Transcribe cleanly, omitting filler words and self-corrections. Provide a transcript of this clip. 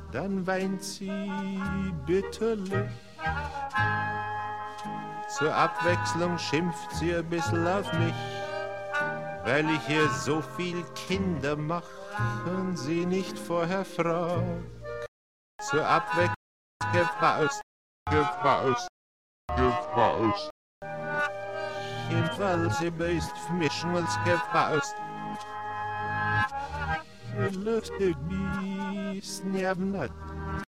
dann weint sie bitterlich. Zur Abwechslung schimpft sie ein bisschen auf mich, weil ich ihr so viel Kinder mach und sie nicht vorher frag. Zur Abwechslung Gefaust. Jedenfalls sie böst vermischen als Gefaust. Lustig wie Snjavnat.